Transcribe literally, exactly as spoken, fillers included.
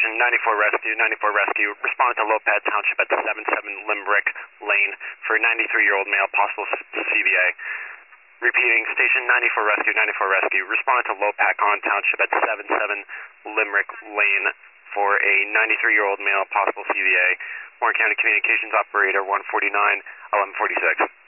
Station ninety-four Rescue, ninety-four Rescue, responded to Lopez Township at seventy-seven Limerick Lane for a ninety-three-year-old male, possible C V A. Repeating, Station ninety-four Rescue, ninety-four Rescue, responded to Lopakon Township at seventy-seven Limerick Lane for a ninety-three-year-old male, possible C V A. Warren County Communications Operator one forty-nine, eleven forty-six.